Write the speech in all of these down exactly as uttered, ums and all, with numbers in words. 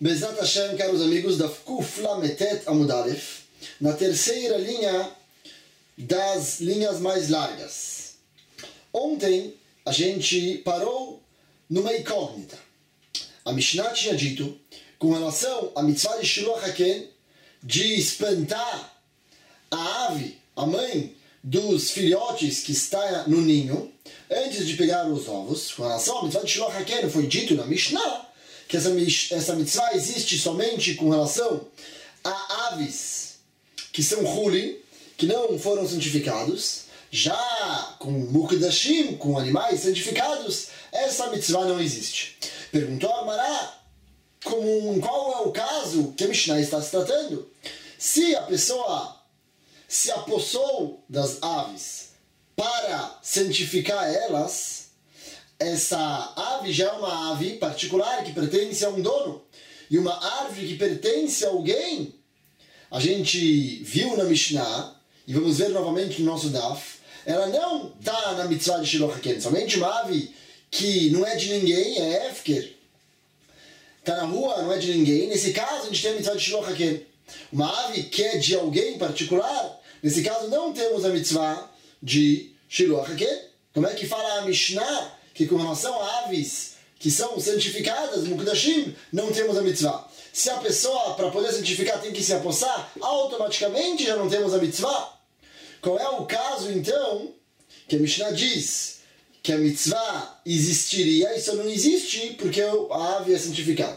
Bezat Hashem, caros amigos, da Kuf Lametet Amud Alef, na terceira linha das linhas mais largas. Ontem a gente parou numa incógnita. A Mishnah tinha dito, com relação à mitzvah de Shiluach Haken, de espantar a ave, a mãe dos filhotes que está no ninho, antes de pegar os ovos. Com relação à mitzvah de Shiluach Haken, foi dito na Mishnah que essa, essa mitzvah existe somente com relação a aves que são hulin, que não foram santificados. Já com mukdashim, com animais santificados, essa mitzvah não existe. Perguntou a Mará, como, qual é o caso que a Mishnah está se tratando? Se a pessoa se apossou das aves para santificar elas, essa ave já é uma ave particular que pertence a um dono, e uma árvore que pertence a alguém. A gente viu na Mishnah, e vamos ver novamente no nosso Daf, ela não está na mitzvah de Shiluach Haken, somente uma ave que não é de ninguém, é Efker, está na rua, não é de ninguém. Nesse caso a gente tem a mitzvah de Shiluach Haken. Uma ave que é de alguém particular, nesse caso não temos a mitzvah de Shiluach Haken. Como é que fala a Mishnah que com relação a aves que são santificadas, mukdashim, não temos a mitzvah? Se a pessoa, para poder santificar, tem que se apossar, automaticamente já não temos a mitzvah. Qual é o caso, então, que a Mishnah diz que a mitzvah existiria, isso não existe porque a ave é santificada?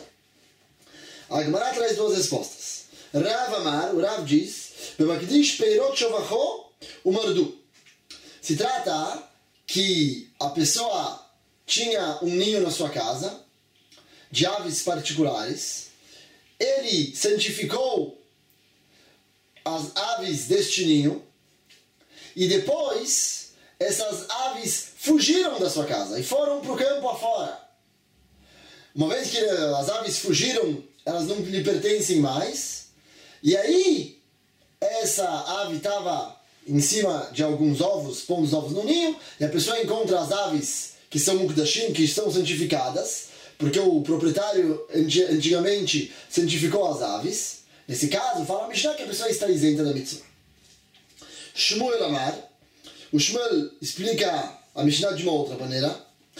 A Gemara traz duas respostas. Rav Amar, o Rav diz, Bemakdish peirot shovacho umardu. Se trata que a pessoa tinha um ninho na sua casa, de aves particulares, ele santificou as aves deste ninho, e depois essas aves fugiram da sua casa e foram para o campo afora. Uma vez que as aves fugiram, elas não lhe pertencem mais, e aí essa ave estava em cima de alguns ovos, pondo os ovos no ninho, e a pessoa encontra as aves que são mukdashim, que estão santificadas, porque o proprietário antigamente santificou as aves. Nesse caso, fala a Mishnah que a pessoa está isenta da mitzvah. Shmuel Amar, o Shmuel explica a Mishnah de uma outra maneira.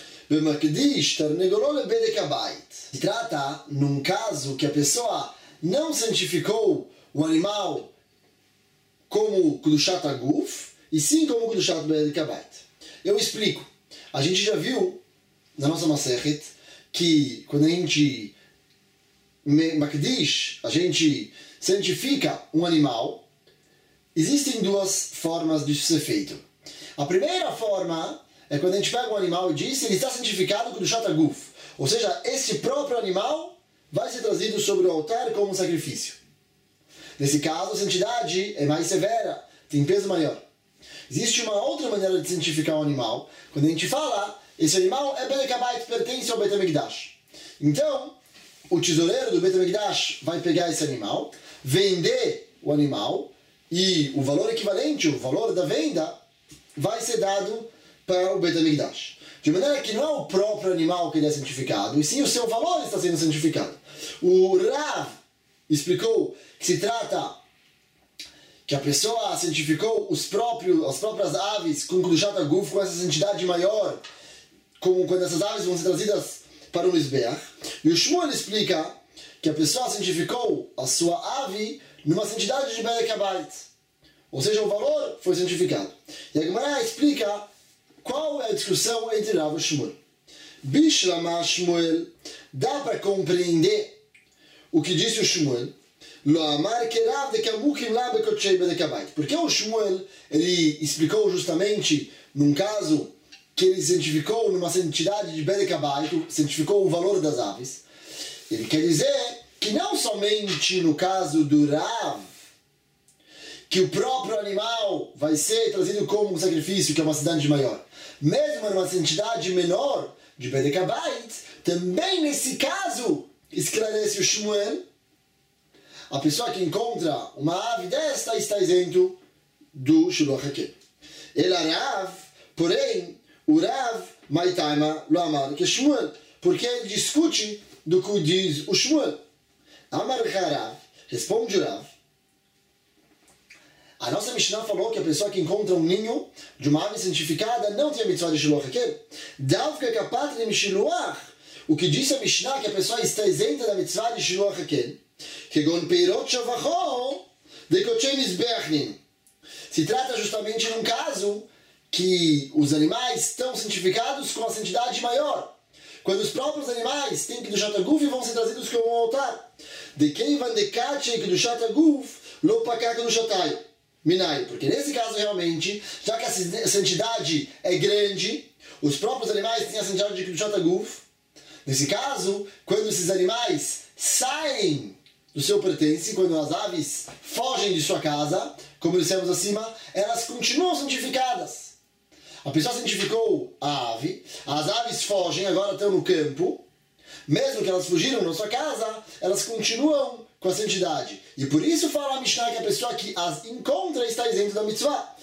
Se trata num caso que a pessoa não santificou o animal como Kudushat Aguf, e sim como Kudushat Bedek Habayit. Eu explico. A gente já viu na nossa Masechet que quando a gente Makdish, a gente santifica um animal, existem duas formas disso ser feito. A primeira forma é quando a gente pega um animal e diz que ele está santificado com o Kudushat Aguf, ou seja, esse próprio animal vai ser trazido sobre o altar como um sacrifício. Nesse caso, a santidade é mais severa, tem peso maior. Existe uma outra maneira de santificar um animal, quando a gente fala, esse animal é Bedek Habayit, pertence ao Beit HaMikdash. Então, o tesoureiro do Beit HaMikdash vai pegar esse animal, vender o animal, e o valor equivalente, o valor da venda, vai ser dado para o Beit HaMikdash. De maneira que não é o próprio animal que ele é santificado, e sim o seu valor está sendo santificado. O Rav explicou que se trata que a pessoa santificou os próprios, as próprias aves com Kudushat Aguf, com essa santidade maior, como quando essas aves vão ser trazidas para o Mizbeach. E o Shmuel explica que a pessoa santificou a sua ave numa santidade de Bedek Habayit, ou seja, o valor foi santificado. E a Gemara explica qual é a discussão entre Rav e Shmuel. Bishlama Shmuel, dá para compreender o que disse o Shmuel, porque o Shmuel ele explicou justamente num caso que ele santificou numa santidade de Bedek Habayit, santificou o valor das aves. Ele quer dizer que não somente no caso do Rav, que o próprio animal vai ser trazido como um sacrifício, que é uma santidade maior, mesmo numa santidade menor de Bedek Habayit, também nesse caso, esclarece o Shmuel, a pessoa que encontra uma ave desta está isento do Shiluach Haken. Ele Rav, porém, o Rav Maitaima lo amar que Shmuel, porque ele discute do que diz o Shmuel. Amar Harav, responde Rav. A nossa Mishnah falou que a pessoa que encontra um ninho de uma ave santificada não tem a mitzvah de shiluach hakel. Davka kapat de mishiluach. O que disse a Mishnah que a pessoa está isenta da mitzvah de shiluach hakel. Kegon peirot shavachol de kochei mizbeachnin. Se trata justamente de um caso que os animais estão santificados com a santidade maior. Quando os próprios animais têm que do shataguf e vão ser trazidos como um altar. De quem van de kache que do shataguf lo pakak do shatayo. Minai, porque nesse caso realmente, já que a santidade é grande, os próprios animais têm a santidade de Kedushat HaGuf. Nesse caso, quando esses animais saem do seu pertence, quando as aves fogem de sua casa, como dissemos acima, elas continuam santificadas. A pessoa santificou a ave, as aves fogem, agora estão no campo, mesmo que elas fugiram da sua casa, elas continuam com a santidade. E por isso fala a Mishnah que a pessoa que as encontra está isento da mitzvah.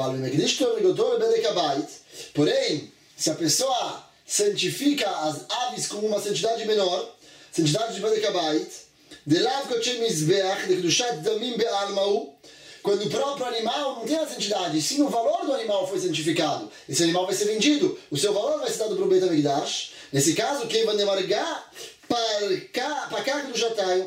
Porém, se a pessoa santifica as aves com uma santidade menor, santidade de Bedek Habayit, quando o próprio animal não tem a santidade, sim o valor do animal foi santificado, esse animal vai ser vendido, o seu valor vai ser dado para o Beit HaMikdash. Nesse caso, quem vai demargar para cá do Jataio,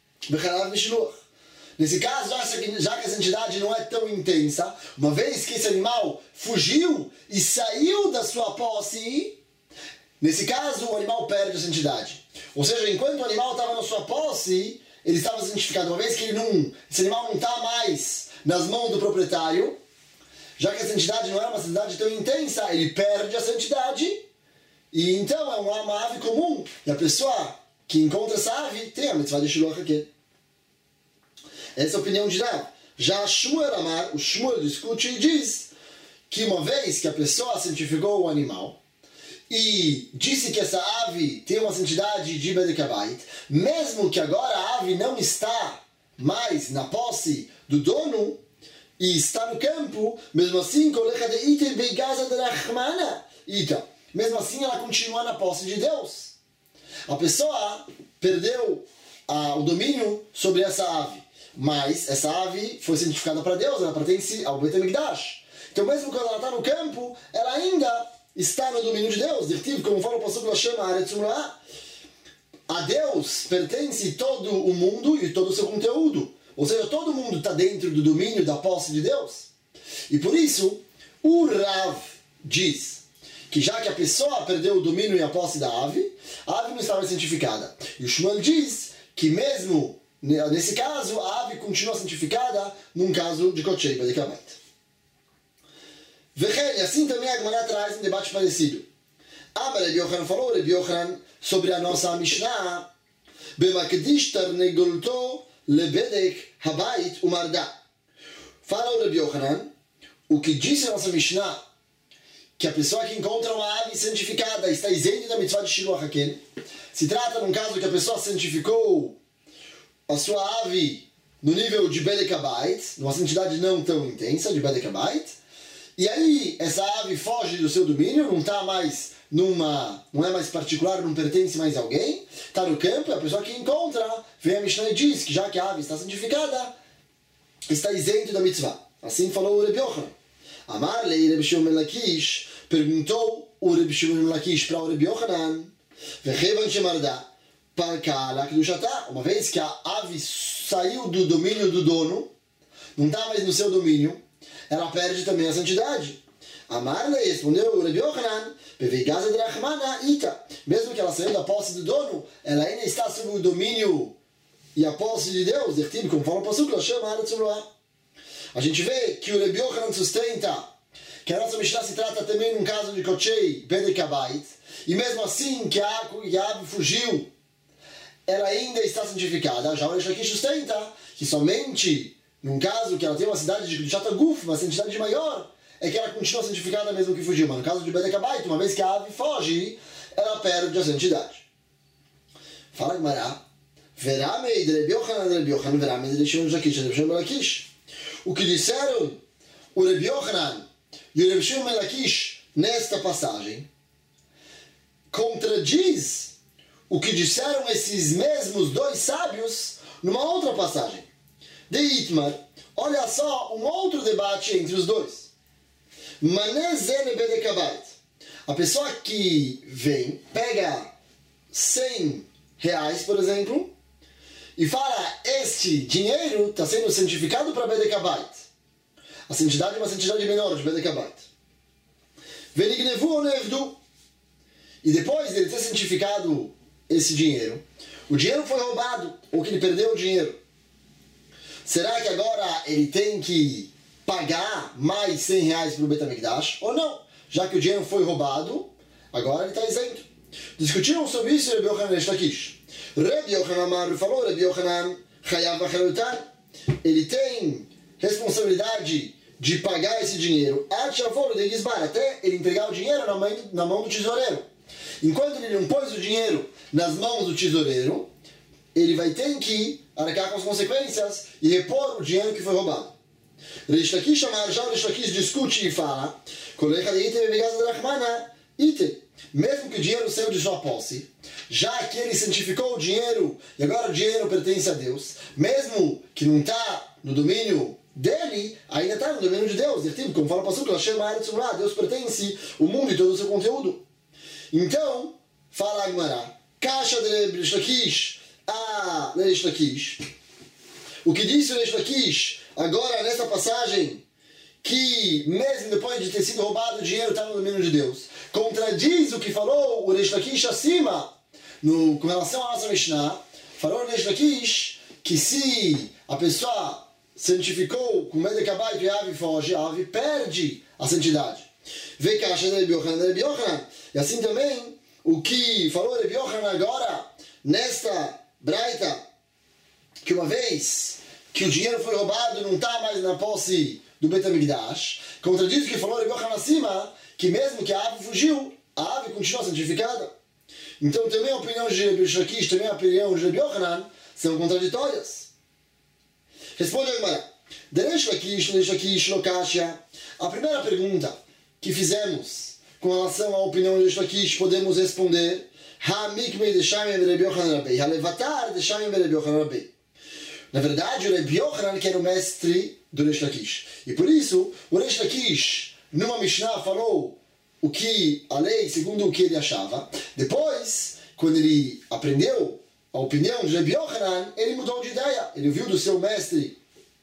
nesse caso, já que a santidade não é tão intensa, uma vez que esse animal fugiu e saiu da sua posse, nesse caso o animal perde a santidade. Ou seja, enquanto o animal estava na sua posse, ele estava santificado. Uma vez que ele não, esse animal não está mais nas mãos do proprietário, já que a santidade não é uma santidade tão intensa, ele perde a santidade, e então é uma ave comum. E a pessoa que encontra essa ave tem a mitzvah de shiluach hakel. Essa é a opinião de Rav. Já Shmuel Amar, o Shmuel discute e diz que uma vez que a pessoa santificou o animal e disse que essa ave tem uma santidade de Bedek Habayit, mesmo que agora a ave não está mais na posse do dono e está no campo, mesmo assim, mesmo assim ela continua na posse de Deus. A pessoa perdeu ah, o domínio sobre essa ave, mas essa ave foi santificada para Deus, ela pertence ao Beit HaMikdash. Então mesmo quando ela está no campo, ela ainda está no domínio de Deus. Dirtiv, como fala o pastor do Hashem, a Deus pertence todo o mundo e todo o seu conteúdo. Ou seja, todo mundo está dentro do domínio da posse de Deus. E por isso, o Rav diz que já que a pessoa perdeu o domínio e a posse da ave, a ave não estava santificada. E o Shmuel diz que mesmo nesse caso, a ave continua santificada num caso de Kochei Bedek Habayit. E assim também a Gemara traz um debate parecido. Amar Rabi Yochanan falou, Rabi Yochanan, sobre a nossa Mishnah, Bemakdish tarnegolto lebedek Habayit umarda. Fala o Rabi Yochanan, o que disse a nossa Mishnah, que a pessoa que encontra uma ave santificada está isenta da mitzvah de shiluach hakel. Se trata de um caso que a pessoa santificou a sua ave no nível de Bedek Habayit, numa santidade não tão intensa de Bedek Habayit, e aí essa ave foge do seu domínio, não está mais numa, não é mais particular, não pertence mais a alguém, está no campo, e a pessoa que encontra, vem a Mishnah e diz que já que a ave está santificada, está isento da mitzvah. Assim falou o Rabi Yochanan. Amar lei Rabi Shimon ben Lakish, perguntou o Rabi Shimon ben Lakish para o Rabi Yochanan, Vechevan shemarda, uma vez que a ave saiu do domínio do dono, não está mais no seu domínio, ela perde também a santidade. Amar-lhe respondeu Rabi Yochanan, mesmo que ela saiu da posse do dono, ela ainda está sob o domínio e a posse de Deus, como fala o pasuk, a gente vê que o Rabi Yochanan sustenta que a nossa Mishnah se trata também num caso de Kochei Bedek Habayit, e mesmo assim que a ave fugiu, ela ainda está santificada. Já o Reish Lakish sustenta que somente num caso que ela tem uma cidade de Kedushat HaGuf, uma santidade maior, é que ela continua santificada mesmo que fugiu. Mas no caso de Bedek Habayit, uma vez que a ave foge, ela perde a santidade. Fala Gemara, Veramei de Rabi Yochanan de Rabi Yochanan, Veramei de Shimon ben Lakish de Shimon ben Lakish. O que disseram o Rabi Yochanan e o Rabi Shimon ben Lakish nesta passagem contradiz o que disseram esses mesmos dois sábios numa outra passagem. De Itmar, olha só um outro debate entre os dois. Manezele bedekabait. A pessoa que vem, pega cem reais, por exemplo, e fala, este dinheiro está sendo santificado para bedekabait. A santidade é uma santidade menor de bedekabait. Venignevu ou nevdu. E depois dele ter santificado esse dinheiro, o dinheiro foi roubado, ou que ele perdeu o dinheiro. Será que agora ele tem que pagar mais cem reais para o Beit HaMikdash? Ou não? Já que o dinheiro foi roubado, agora ele está isento. Discutiram sobre isso Rabbi Yochanan Reish Lakish. Rabbi Yochanan Amar falou, Rabbi Yochanan Chayav Acharutan, ele tem responsabilidade de pagar esse dinheiro até ele entregar o dinheiro na mão, na mão do tesoureiro. Enquanto ele não pôs o dinheiro nas mãos do tesoureiro, ele vai ter que arcar com as consequências e repor o dinheiro que foi roubado. Reish Lakish Amar, já Reish Lakish discute e fala, mesmo que o dinheiro saiu de sua posse, já que ele santificou o dinheiro e agora o dinheiro pertence a Deus, mesmo que não está no domínio dele, ainda está no domínio de Deus. Como fala o Passuco, Deus pertence o mundo e todo o seu conteúdo. Então, fala a Gemara, Kasha de Reish Lakish a Reish Lakish. O que disse Reish Lakish agora nessa passagem, que mesmo depois de ter sido roubado o dinheiro está no domínio de Deus, contradiz o que falou o Reish Lakish acima, no, com relação à nossa Mishnah. Falou o Reish Lakish que se a pessoa santificou com medo de acabar de ave foge, a ave perde a santidade. Vê que a Hashem é Rabbi Yochanan, Rabbi Yochanan. E assim também, o que falou Rabbi Yochanan agora, nesta braita, que uma vez que o dinheiro foi roubado e não está mais na posse do Beit HaMikdash, contradiz o que falou Rabbi Yochanan acima, que mesmo que a ave fugiu, a ave continua santificada. Então também a opinião de Reish Lakish, também a opinião de Rabbi Yochanan são contraditórias. Responde a Gemara. De Reish Lakish, Reish Lakish, Lokashia. A primeira pergunta que fizemos com relação à opinião de Reish Lakish, podemos responder Ha-mikmei de Shamim Rabbi Yochanan Rabbi, Ha-levatar de Shamim Rabbi Yochanan Rabbi. Na verdade, o Rabbi Yochanan que era o mestre do Reish Lakish. E por isso, o Reish Lakish, numa Mishnah, falou o que a lei, segundo o que ele achava. Depois, quando ele aprendeu a opinião de Rabbi Yochanan, ele mudou de ideia. Ele viu do seu mestre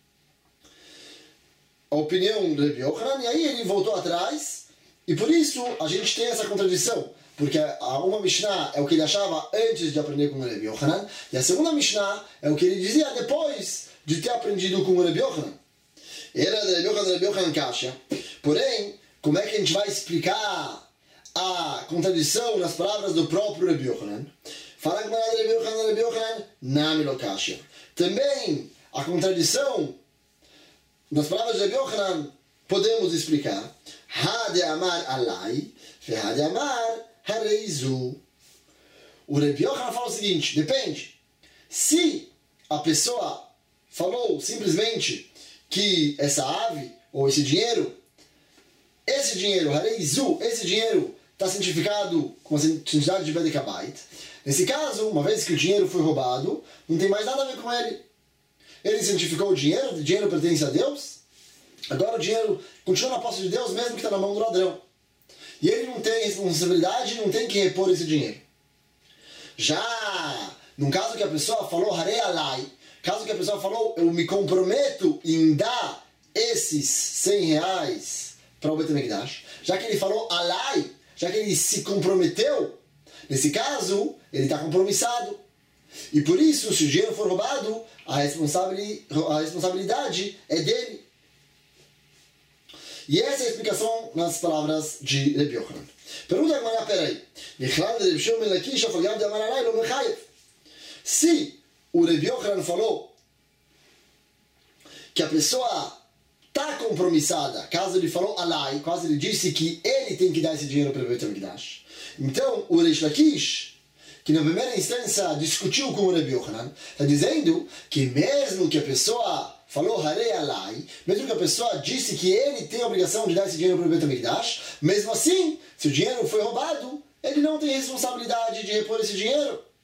a opinião de Rabbi Yochanan, e aí ele voltou atrás. E por isso, a gente tem essa contradição. Porque a uma Mishnah é o que ele achava antes de aprender com o Rabbi Yochanan, e a segunda Mishnah é o que ele dizia depois de ter aprendido com o Rabbi Yochanan. Era de Rabbi Yochanan, Rabbi Yochanan Kasha. Porém, como é que a gente vai explicar a contradição nas palavras do próprio Rabbi Yochanan? Fala que Rabbi Yochanan, Rabbi Yochanan, Nami lo Kasha. Também a contradição nas palavras de Rabbi Yochanan podemos explicar. Hade amar alai, fe hade amar hareizu. O Rabbi Yochanan fala o seguinte, depende. Se a pessoa falou simplesmente que essa ave, ou esse dinheiro, esse dinheiro, hareizu, esse dinheiro está santificado com a santidade de Bedekabait. Nesse caso, uma vez que o dinheiro foi roubado, não tem mais nada a ver com ele. Ele santificou o dinheiro, o dinheiro pertence a Deus. Agora o dinheiro continua na posse de Deus, mesmo que está na mão do ladrão. E ele não tem responsabilidade, não tem que repor esse dinheiro. Já, num caso que a pessoa falou, harei alai, caso que a pessoa falou, eu me comprometo em dar esses cem reais para o Beit HaMikdash, já que ele falou alai, já que ele se comprometeu, nesse caso, ele está compromissado. E por isso, se o dinheiro for roubado, a responsabilidade é dele. E essa é a explicação nas palavras de Rabbi Yochanan. Pergunta a Gemara, peraí. Se o Rabbi Yochanan falou que a pessoa está compromissada, caso ele falou alai, caso ele disse que ele tem que dar esse dinheiro para o Beit HaMikdash, então o Reish Lakish, que na primeira instância discutiu com o Rabbi Yochanan, está dizendo que mesmo que a pessoa falou harei alai, mesmo que a pessoa disse que ele tem a obrigação de dar esse dinheiro para o Beit HaMikdash, mesmo assim, se o dinheiro foi roubado, ele não tem responsabilidade de repor esse dinheiro.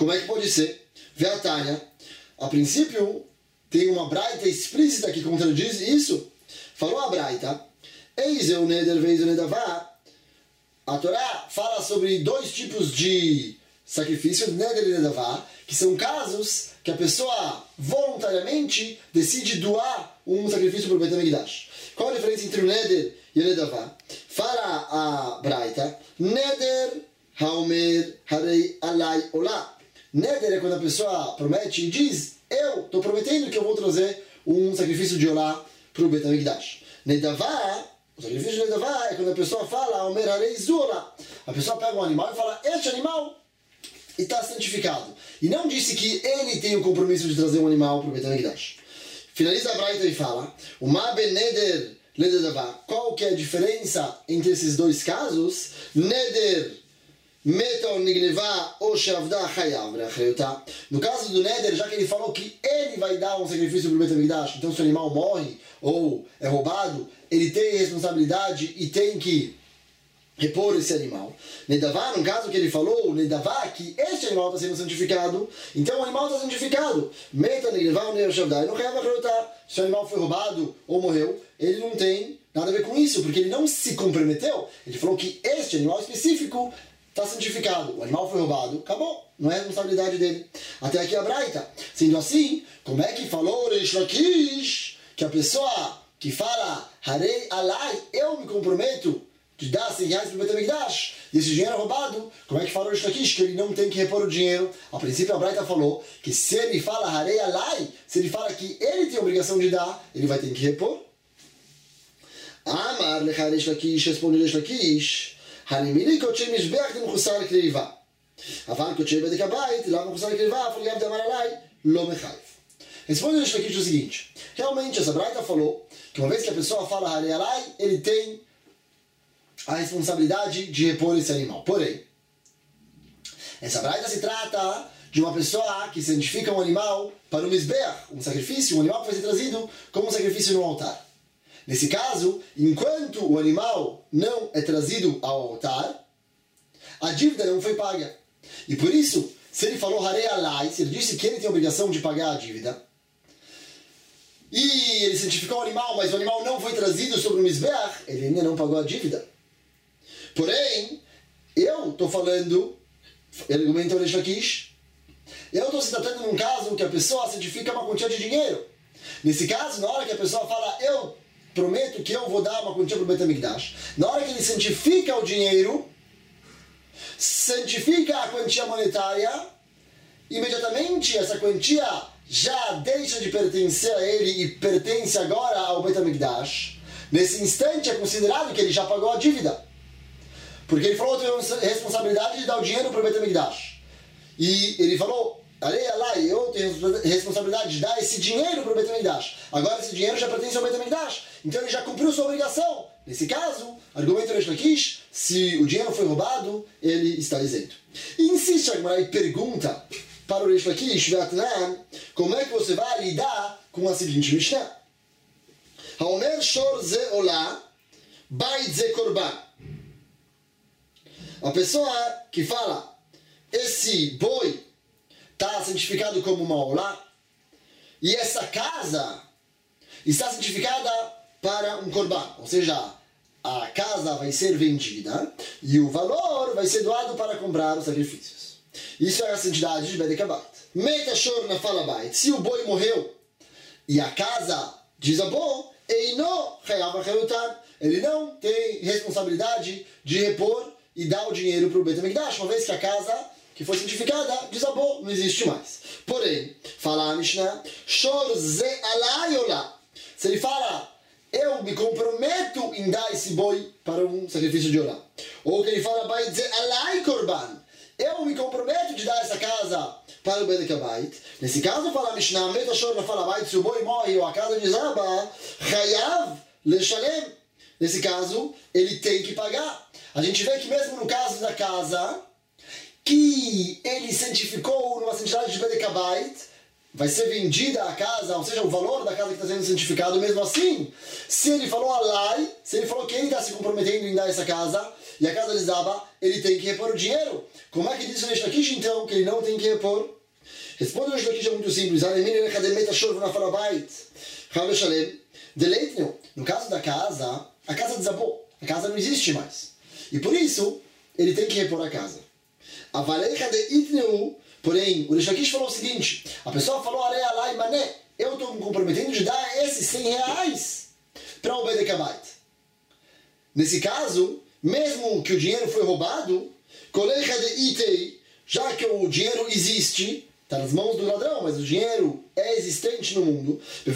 Como é que pode ser? Veatanya, a princípio, tem uma braita explícita que contradiz isso. Falou a braita, eis eu neder veiz o nedavá. A Torá fala sobre dois tipos de sacrifício, neder e nedavá, que são casos que a pessoa voluntariamente decide doar um sacrifício para o Beit HaMikdash. Qual a diferença entre o neder e o nedavá? Fala a braita, neder haomer harei alai olá. Neder é quando a pessoa promete e diz, eu estou prometendo que eu vou trazer um sacrifício de olá para o Beit HaMikdash. Nedavá, o sacrifício de nedavá é quando a pessoa fala, haomer harei zu olá. A pessoa pega um animal e fala, este animal e está santificado. E não disse que ele tem o compromisso de trazer um animal para o Beit HaMikdash. Finaliza a braita e fala, o ma ben neder lededavá. Qual que é a diferença entre esses dois casos? Neder meta ou nignevá ou shavda chayav reachayotá. No caso do neder, já que ele falou que ele vai dar um sacrifício para o Beit HaMikdash, então se o animal morre ou é roubado, ele tem responsabilidade e tem que repor esse animal. Nedavá, no caso que ele falou, Nedavá, que este animal está sendo santificado, então o animal está santificado. Meta, Nedavá, o Neoshavdá, não quer acreditar. Se o animal foi roubado ou morreu, ele não tem nada a ver com isso, porque ele não se comprometeu. Ele falou que este animal específico está santificado. O animal foi roubado, acabou. Não é responsabilidade dele. Até aqui a braita. Sendo assim, como é que falou Reish Lakish, que a pessoa que fala Harei Alai, eu me comprometo de dar cem reais para o Beit HaMikdash, e esse dinheiro é roubado, como é que falou isso aqui? Que ele não tem que repor o dinheiro. A princípio a braita falou que se ele fala Harei Alai, se ele fala que ele tem a obrigação de dar, ele vai ter que repor. Amar lecha Reish Lakish, responde Reish Lakish, Hanimili kotchei mishbeach de mechusar kreiva. Aval kotchei bedek habayit, lá mechusar kreiva, falei de amar alai, lo mechayv. Responde Reish Lakish o seguinte, realmente essa braita falou que uma vez que a pessoa fala Harei Alai, ele tem a responsabilidade de repor esse animal. Porém, essa braita se trata de uma pessoa que santifica um animal para um mizbeach, um sacrifício, um animal que vai ser trazido como um sacrifício no altar. Nesse caso, enquanto o animal não é trazido ao altar, a dívida não foi paga. E por isso, se ele falou Harei Alai, se ele disse que ele tem a obrigação de pagar a dívida, e ele santificou o animal, mas o animal não foi trazido sobre o mizbeach, ele ainda não pagou a dívida. Porém, eu estou falando, ele argumenta o Reish Lakish, eu estou se tratando de um caso que a pessoa santifica uma quantia de dinheiro. Nesse caso, na hora que a pessoa fala, eu prometo que eu vou dar uma quantia para o Beit HaMikdash, na hora que ele santifica o dinheiro, santifica a quantia monetária, imediatamente essa quantia já deixa de pertencer a ele e pertence agora ao Beit HaMikdash. Nesse instante é considerado que ele já pagou a dívida. Porque ele falou que tem responsabilidade de dar o dinheiro para o Beit HaMikdash. E ele falou, Harei Alai, eu tenho responsabilidade de dar esse dinheiro para o Beit HaMikdash. Agora esse dinheiro já pertence ao Beit HaMikdash. Então ele já cumpriu sua obrigação. Nesse caso, argumento do Reish Lakish, se o dinheiro foi roubado, ele está isento. E insiste a Gemara e pergunta para o Reish Lakish, como é que você vai lidar com a seguinte Mishnah? Haomer shor ze olá, bait ze korban. A pessoa que fala, esse boi está santificado como uma olá, e essa casa está santificada para um korban, ou seja, a casa vai ser vendida e o valor vai ser doado para comprar os sacrifícios. Isso é a santidade de Bedek Habayit. Meta shor na fala bait. Se o boi morreu e a casa desabou, eino chayav acherutan, ele não tem responsabilidade de repor e dar o dinheiro para o Beit HaMikdash, uma vez que a casa que foi santificada desabou, não existe mais. Porém, fala a Mishnah, shor ze alai olá. Se ele fala, eu me comprometo em dar esse boi para um sacrifício de olá. Ou que ele fala, bait ze alai korban. Eu me comprometo de dar essa casa para o Bedek Habayit. Nesse caso, fala a Mishnah, meta shor na fala bait, se o boi morre ou a casa desaba, chayav leshalem. Nesse caso, ele tem que pagar. A gente vê que mesmo no caso da casa, que ele santificou numa santidade de Bedek Habayit, vai ser vendida a casa, ou seja, o valor da casa que está sendo santificado, mesmo assim, se ele falou alai, se ele falou que ele está se comprometendo em dar essa casa, e a casa desaba, ele tem que repor o dinheiro. Como é que diz o Reish Lakish, então, que ele não tem que repor? Responde o Reish Lakish, é muito simples. No caso da casa, a casa desabou, a casa não existe mais. E por isso, ele tem que repor a casa. Porém, o Reish Lakish falou o seguinte: a pessoa falou, mané, eu estou me comprometendo de dar esses cem reais para o Bedek Habayit. Nesse caso, mesmo que o dinheiro foi roubado, já que o dinheiro existe, está nas mãos do ladrão, mas o dinheiro é existente no mundo,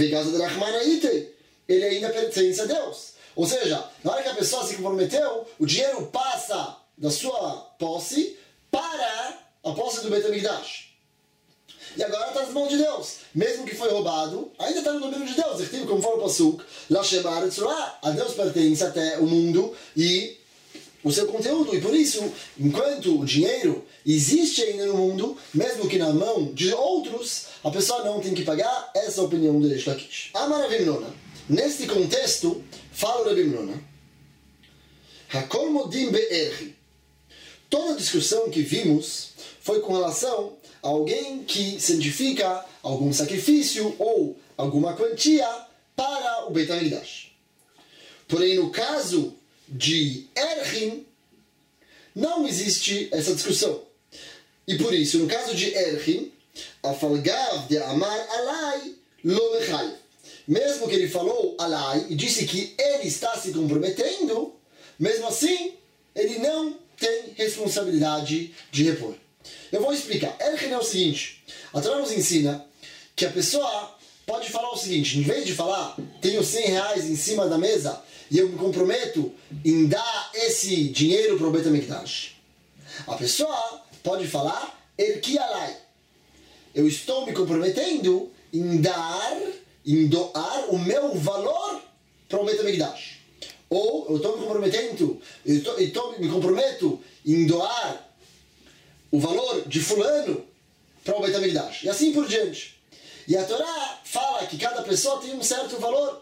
ele ainda pertence a Deus. Ou seja, na hora que a pessoa se comprometeu, o dinheiro passa da sua posse para a posse do Beit HaMikdash. E agora está nas mãos de Deus. Mesmo que foi roubado, ainda está no domínio de Deus. Como fala o Pasuk, a Deus pertence até o mundo e o seu conteúdo. E por isso, enquanto o dinheiro existe ainda no mundo, mesmo que na mão de outros, a pessoa não tem que pagar. Essa é a opinião do Reish Lakish. Amar Rav Himnona. Neste contexto, fala o Rav Himnona, Hakol modim be'erchi. Toda a discussão que vimos foi com relação a alguém que santifica algum sacrifício ou alguma quantia para o Beit HaMikdash. Porém, no caso de Erchim, não existe essa discussão. E por isso, no caso de Erchim, Afalgav de Amar Alai lo mechai. Mesmo que ele falou Alai e disse que ele está se comprometendo, mesmo assim, ele não tem responsabilidade de repor. Eu vou explicar. Erchim é o seguinte: a Torá nos ensina que a pessoa pode falar o seguinte: em vez de falar, tenho cem reais em cima da mesa e eu me comprometo em dar esse dinheiro para o Beit HaMikdash, a pessoa pode falar Erki Alai. Eu estou me comprometendo em dar, em doar o meu valor para o Beit HaMikdash. Ou eu estou me comprometendo, eu estou, eu estou, me comprometo em doar o valor de fulano para o Beit HaMikdash. E assim por diante. E a Torá fala que cada pessoa tem um certo valor.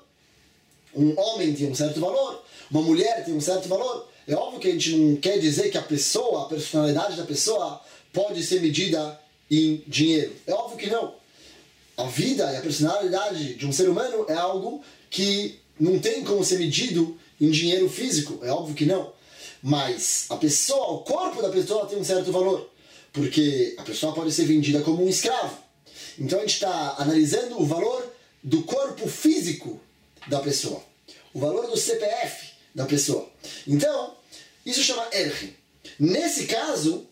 Um homem tem um certo valor, uma mulher tem um certo valor. É óbvio que a gente não quer dizer que a pessoa, a personalidade da pessoa pode ser medida em dinheiro. É óbvio que não. A vida e a personalidade de um ser humano é algo que não tem como ser medido em dinheiro físico. É óbvio que não. Mas a pessoa, o corpo da pessoa tem um certo valor. Porque a pessoa pode ser vendida como um escravo. Então a gente está analisando o valor do corpo físico da pessoa. O valor do C P F da pessoa. Então, isso chama Erchim. Nesse caso,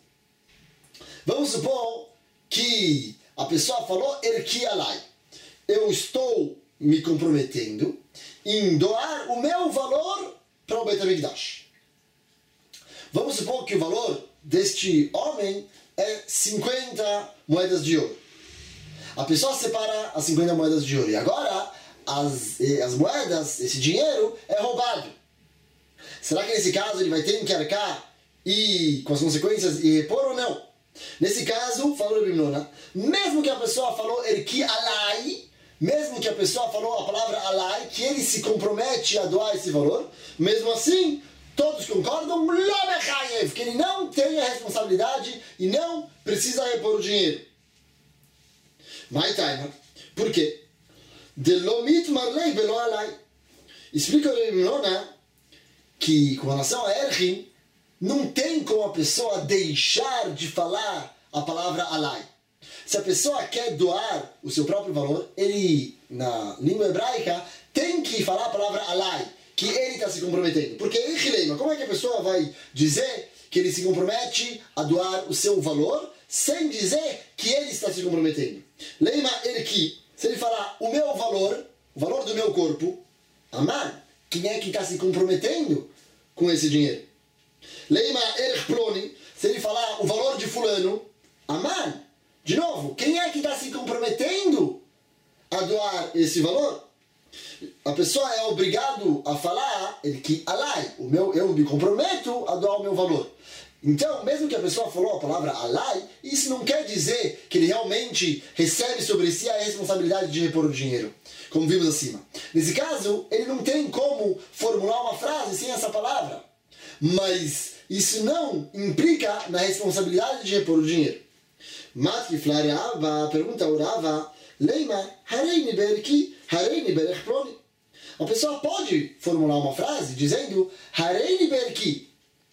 vamos supor que a pessoa falou Erki Alai. Eu estou me comprometendo em doar o meu valor para o Beit HaMikdash. Vamos supor que o valor deste homem é cinquenta moedas de ouro. A pessoa separa as cinquenta moedas de ouro. E agora, as, as moedas, esse dinheiro, é roubado. Será que nesse caso ele vai ter que arcar e, com as consequências e repor ou não? Nesse caso, falou Rav Himnona, mesmo que a pessoa falou Erki Alai, mesmo que a pessoa falou a palavra Alai, que ele se compromete a doar esse valor, mesmo assim, todos concordam que ele não tem a responsabilidade e não precisa repor o dinheiro. Vai, Taima. Por quê? Explica o Rav Himnona que, com relação a Erchim, não tem como a pessoa deixar de falar a palavra Alai. Se a pessoa quer doar o seu próprio valor, ele, na língua hebraica, tem que falar a palavra Alai, que ele está se comprometendo. Porque, como é que a pessoa vai dizer que ele se compromete a doar o seu valor, sem dizer que ele está se comprometendo? Leima Erki, se ele falar o meu valor, o valor do meu corpo, Aman, quem é que está se comprometendo com esse dinheiro? Leima Erch Ploni, se ele falar o valor de fulano, Aman, de novo, quem é que está se comprometendo a doar esse valor? A pessoa é obrigado a falar ele que Alai, o meu, eu me comprometo a doar o meu valor. Então, mesmo que a pessoa falou a palavra alai, isso não quer dizer que ele realmente recebe sobre si a responsabilidade de repor o dinheiro, como vimos acima. Nesse caso, ele não tem como formular uma frase sem essa palavra. Mas isso não implica na responsabilidade de repor o dinheiro. Matkifla Rava, pergunta ao Rava, Leima, hareini berki, hareini berech ploni. A pessoa pode formular uma frase dizendo hareini berki,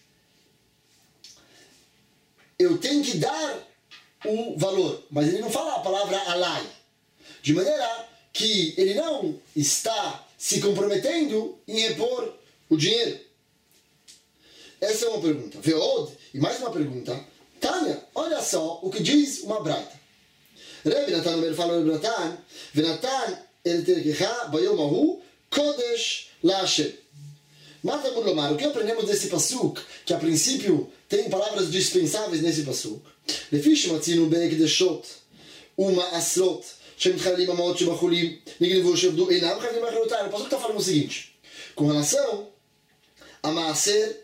eu tenho que dar o valor, mas ele não fala a palavra alai, de maneira que ele não está se comprometendo em repor o dinheiro. Essa é uma pergunta. Veod, e mais uma pergunta. Tânia, olha só o que diz uma braita. Rebbe Natan Omer fala Rebbe Natan, Venatan el terkecha bayom ahu kodesh la'Hashem. Mata Murlomar, o que aprendemos desse pasuk, que a princípio tem palavras dispensáveis nesse pasuk? Lefish matzinu be'ekdeshot uma asrot shem tchalim amot shebachulim nignivu shevdu einam chavim acherotar. O pasuk está falando o seguinte, com relação a maaser,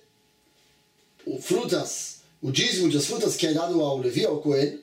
o frutas, o dízimo das frutas que é dado ao Levi, ao Cohen,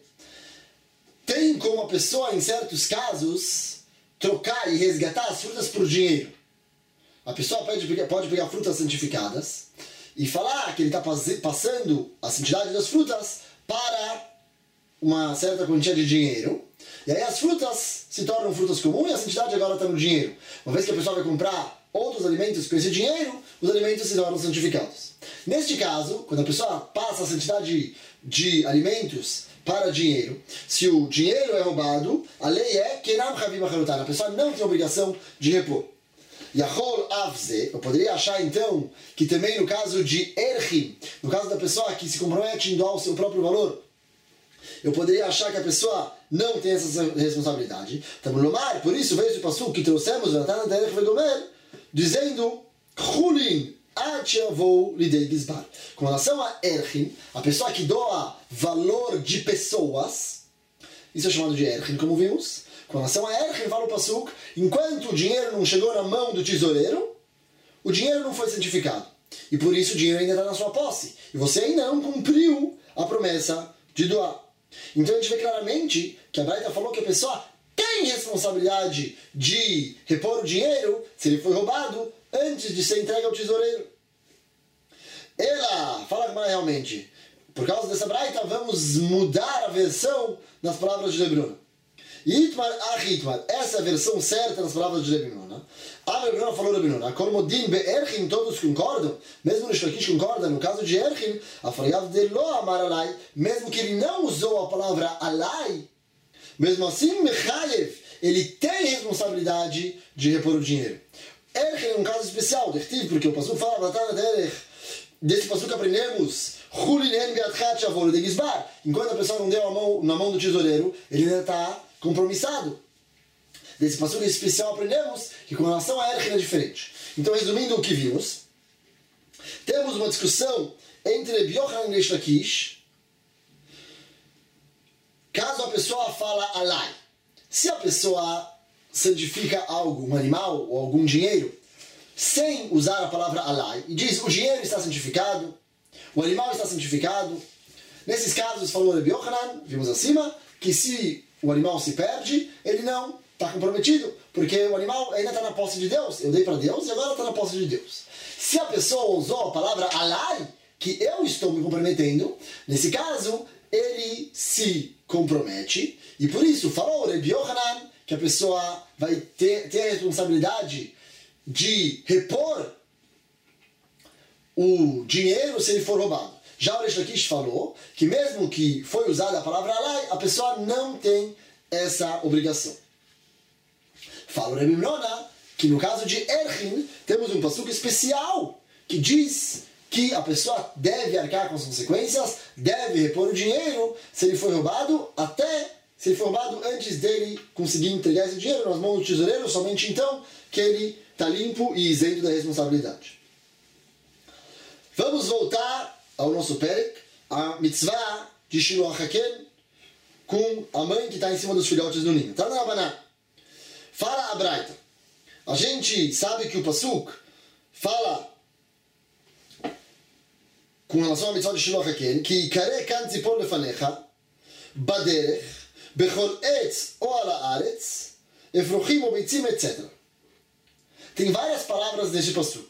tem como a pessoa, em certos casos, trocar e resgatar as frutas por dinheiro. A pessoa pode pegar, pode pegar frutas santificadas e falar que ele está passando a santidade das frutas para uma certa quantia de dinheiro. E aí as frutas se tornam frutas comuns e a santidade agora está no dinheiro. Uma vez que a pessoa vai comprar outros alimentos com esse dinheiro, os alimentos se tornam santificados. Neste caso, quando a pessoa passa a santidade de alimentos para dinheiro, se o dinheiro é roubado, a lei é que a pessoa não tem obrigação de repor. Yachol avze, eu poderia achar então que também no caso de erchim, no caso da pessoa que se compromete em doar o seu próprio valor, eu poderia achar que a pessoa não tem essa responsabilidade. Tamulomar, por isso veio esse passuco que trouxemos, dizendo Chulin Achiavou Lidei Gizbar. Com relação a erchim, a pessoa que doa valor de pessoas, isso é chamado de erchim, como vimos. Com relação a erchim, fala o pasuk, enquanto o dinheiro não chegou na mão do tesoureiro, o dinheiro não foi santificado. E por isso o dinheiro ainda está na sua posse. E você ainda não cumpriu a promessa de doar. Então a gente vê claramente que a Braita falou que a pessoa tem responsabilidade de repor o dinheiro, se ele foi roubado, antes de ser entregue ao tesoureiro. Ela, fala como é realmente, por causa dessa Braita, vamos mudar a versão das palavras de Lebrona. Itmar Achitmar, essa é a versão certa das palavras de Lebrona. A Lebrona falou Lebrona, Kormodin Be'erchim, todos concordam, mesmo no Shlokish concorda, no caso de Erchim, a Fayav de Lo Amar Alai, mesmo que ele não usou a palavra Alai, mesmo assim, Mechayev, ele tem responsabilidade de repor o dinheiro. Erchim é um caso especial, porque o pasuk fala, desse pasuk que aprendemos, enquanto a pessoa não deu a mão na mão do tesoureiro, ele ainda está compromissado. Desse pasuk especial aprendemos que com relação a Erchim é diferente. Então, resumindo o que vimos, temos uma discussão entre Reb Yochanan e Reish Lakish. Caso a pessoa fala alai, se a pessoa santifica algo, um animal ou algum dinheiro, sem usar a palavra alai, e diz o dinheiro está santificado, o animal está santificado, nesses casos, falou Reb Yochanan, vimos acima, que se o animal se perde, ele não está comprometido, porque o animal ainda está na posse de Deus, eu dei para Deus e agora está na posse de Deus. Se a pessoa usou a palavra alai, que eu estou me comprometendo, nesse caso, ele se compromete, e por isso falou Reb Yochanan que a pessoa vai ter, ter a responsabilidade de repor o dinheiro se ele for roubado. Já o Reish Lakish falou que mesmo que foi usada a palavra alai, a pessoa não tem essa obrigação. Fala o Rebbe Mnona que no caso de Erchim temos um passuco especial que diz que a pessoa deve arcar com as consequências, deve repor o dinheiro se ele foi roubado, até se ele foi roubado antes dele conseguir entregar esse dinheiro nas mãos do tesoureiro, somente então que ele está limpo e isento da responsabilidade. Vamos voltar ao nosso perek, a mitzvah de Shiloh HaKen, com a mãe que está em cima dos filhotes do ninho. Tá na Rabaná. Fala a Braita. A gente sabe que o pasuk fala com relação à mitzvah de Shiloh HaKen, que Ikare kan tzipor lefanecha, baderech, bechol etz ou ala aretz, efrochim ou beitzim, etcétera. Tem várias palavras neste pasuk.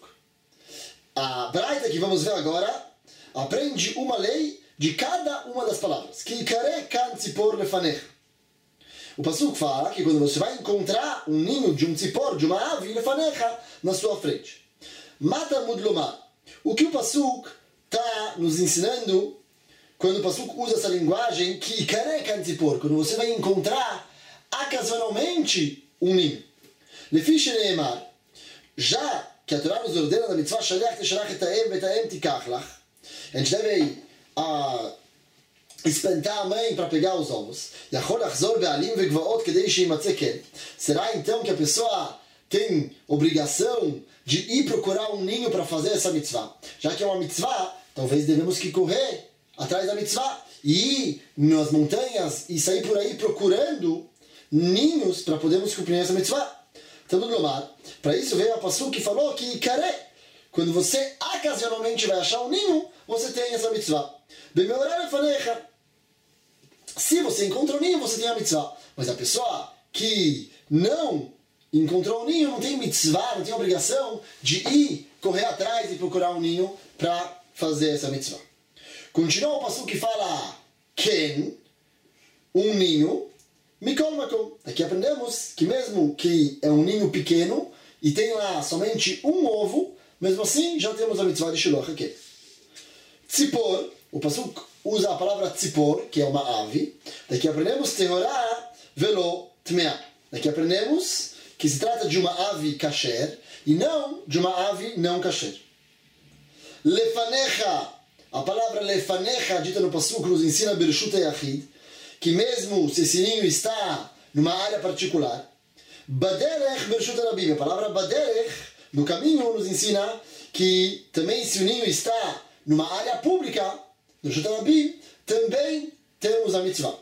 A Braita que vamos ver agora aprende uma lei de cada uma das palavras. Que Ikare kan tzipor lefanecha. O pasuk fala que quando você vai encontrar um ninho de um tzipor, de uma ave, lefanecha, na sua frente. Mata mudlomar. O que o pasuk está nos ensinando quando o pasuk usa essa linguagem que Ikare kan tzipor, quando você vai encontrar ocasionalmente um ninho. Lefi sheneemar, já que a Torá nos ordena na mitzvah shalach teshalach et ha'em ve'et ha'em tikach lach, a gente deve a, espantar a mãe para pegar os ovos. Yachol achzor be'alim ve'gvaot kedei sheimatzeh ken. Será então que a pessoa tem obrigação de ir procurar um ninho para fazer essa mitzvah? Já que é uma mitzvah, talvez devemos que correr atrás da mitzvah e ir nas montanhas e sair por aí procurando ninhos para podermos cumprir essa mitzvah. Então, Lomar, para isso veio a pasuk que falou que Ikare, quando você ocasionalmente vai achar um ninho, você tem essa mitzvah. Bemeorar lefanecha. Se você encontra um ninho, você tem a mitzvah. Mas a pessoa que não encontrou um ninho, não tem mitzvah, não tem obrigação de ir correr atrás e procurar um ninho para fazer essa mitzvah. Continua o pasuk que fala Ken, um ninho, Mikol Makom. Aqui aprendemos que mesmo que é um ninho pequeno e tem lá somente um ovo, mesmo assim já temos a mitzvah de Shiloh HaKen. Tzipor, o pasuk usa a palavra tzipor, que é uma ave. Daqui aprendemos Tehorá velo tmeá. Daqui aprendemos que se trata de uma ave kasher e não de uma ave não kasher. Lefanecha, a palavra lefanecha dita no pasuk nos ensina Bereshut Yachid, que mesmo se esse ninho está numa área particular, baderech bereshut rabim, a palavra baderech no caminho nos ensina que também se o ninho está numa área pública, bereshut rabim, também temos a mitzvah.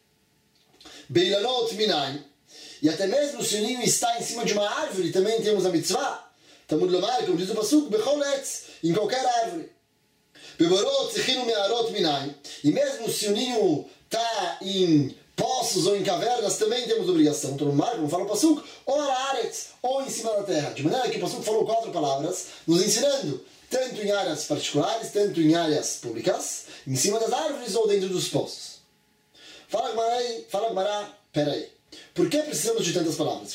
Beilanot minayin, e até mesmo se o ninho está em cima de uma árvore, também temos a mitzvah. Talmud lomar, como diz o pasuk, bechol etz, em qualquer árvore. Beborot zichinu me'arot minayin, e mesmo se o ninho está em poços ou em cavernas, também temos obrigação. Então, no mar, como fala o pasuk, ou araretz, ou em cima da terra. De maneira que o pasuk falou quatro palavras, nos ensinando, tanto em áreas particulares, tanto em áreas públicas, em cima das árvores ou dentro dos poços. Fala Gmará, fala Gmará, peraí. Por que precisamos de tantas palavras?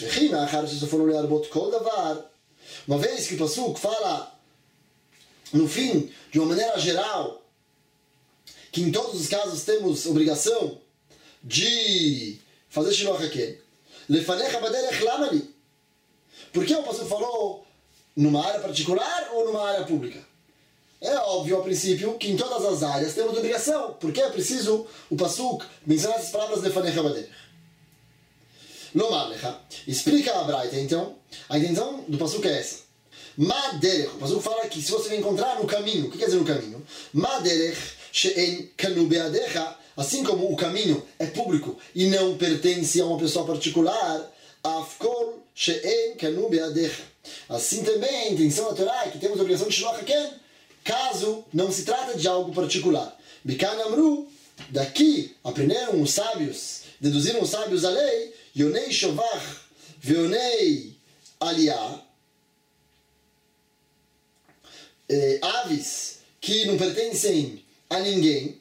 Uma vez que o pasuk fala, no fim, de uma maneira geral, que em todos os casos temos obrigação de fazer Shiloh HaKen. Lefanecha baderech lamali. Por que o pasuk falou numa área particular ou numa área pública? É óbvio, a princípio, que em todas as áreas temos obrigação. Por que é preciso o pasuk mencionar essas palavras lefanecha baderech? Lomar lecha. Explica a Braita, então. A intenção do pasuk é essa. Maderech. O pasuk fala que se você vai encontrar no caminho, o que quer dizer no caminho? Maderech she'en kanu beadecha, assim como o caminho é público e não pertence a uma pessoa particular, afkol she'en kanu beadecha. Assim também a intenção da Torá é que temos a obrigação de Shiloh HaKen, caso não se trata de algo particular. Bikan amru, daqui aprenderam os sábios, deduziram os sábios a lei, yonei shovach veonei aliyah, eh, aves que não pertencem a ninguém,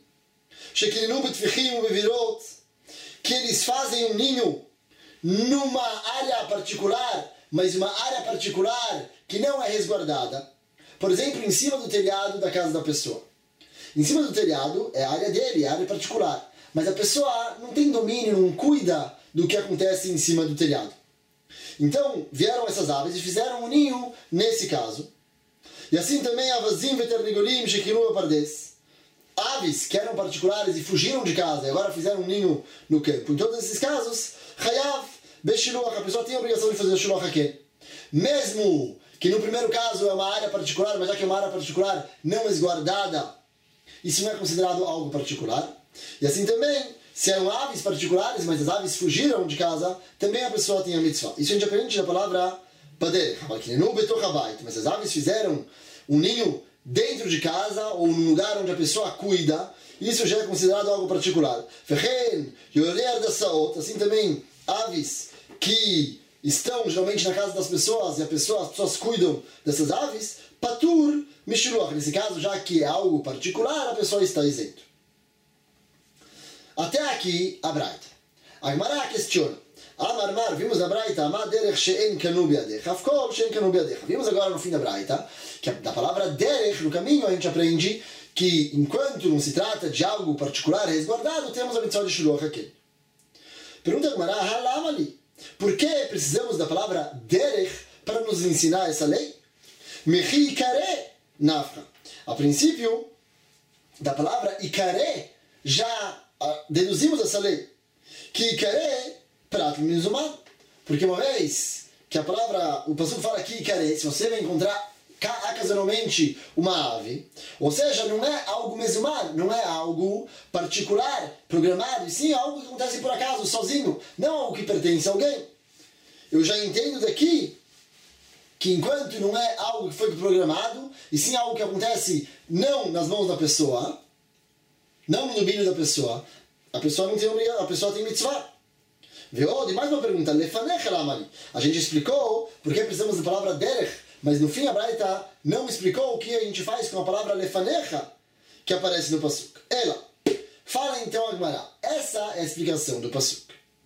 que eles fazem um ninho numa área particular, mas uma área particular que não é resguardada. Por exemplo, em cima do telhado da casa da pessoa. Em cima do telhado é a área dele, é a área particular. Mas a pessoa não tem domínio, não cuida do que acontece em cima do telhado. Então, vieram essas aves e fizeram um ninho nesse caso. E assim também avazim veternigolim shekilu pardes. Aves que eram particulares e fugiram de casa e agora fizeram um ninho no campo. Em todos esses casos, chayav beshiluach, a pessoa tem a obrigação de fazer shiluach HaKen. Mesmo que no primeiro caso é uma área particular, mas já que é uma área particular não resguardada, isso não é considerado algo particular. E assim também, se eram aves particulares, mas as aves fugiram de casa, também a pessoa tem a mitzvah. Isso a gente aprende da palavra pader, mas as aves fizeram um ninho dentro de casa ou no lugar onde a pessoa cuida, isso já é considerado algo particular. Assim também, aves que estão geralmente na casa das pessoas e as pessoas, as pessoas cuidam dessas aves, patur mishiluach. Nesse caso, já que é algo particular, a pessoa está isento. Até aqui, a Braita. A Gemara questiona. Amar Mar, vimos na Braita, Amar derech she'en kanu biadech, afkol she'en kanu biadech. Vimos agora no fim da Braita, que da palavra derech, no caminho, a gente aprende que enquanto não se trata de algo particular, resguardado, temos a mitzvah de shiluach aqui. Pergunta a Gemara, halamali. Por que precisamos da palavra derech para nos ensinar essa lei? Mechi ikare nafka. A princípio, da palavra ikare, já deduzimos essa lei. Que ikare, prato mizumar. Porque uma vez que a palavra, o passuco fala que ikare, se você vai encontrar ocasionalmente uma ave, ou seja, não é algo mesumar, não é algo particular, programado, e sim algo que acontece por acaso, sozinho, não algo que pertence a alguém. Eu já entendo daqui que enquanto não é algo que foi programado, e sim algo que acontece não nas mãos da pessoa, não no domínio da pessoa, a pessoa não tem obrigação, a pessoa tem mitzvah. Veio de mais uma pergunta, lefanecha lamali. A gente explicou por que precisamos da palavra derech, mas no fim a Braita não explicou o que a gente faz com a palavra lefanecha que aparece no pasuk. Ela fala então a Gemara. Essa é a explicação do pasuk.